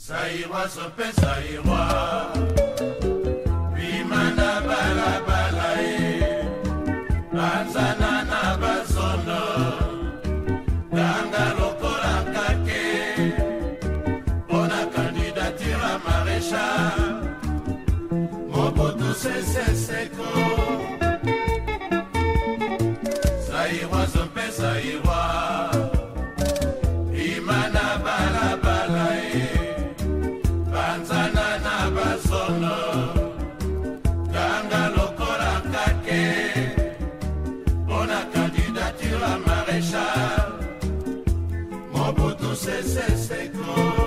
Saïwa sope saïwa Bimana bala bala Banzana na bazono Ganga lokola kake Pona candidature à maréchal Mobutu Sese Seko Saïwa sope saïwa Bimana bala bala Banzana na bazono Ganga lokola kake Pona candidature à maréchal Mobutu Sese Seko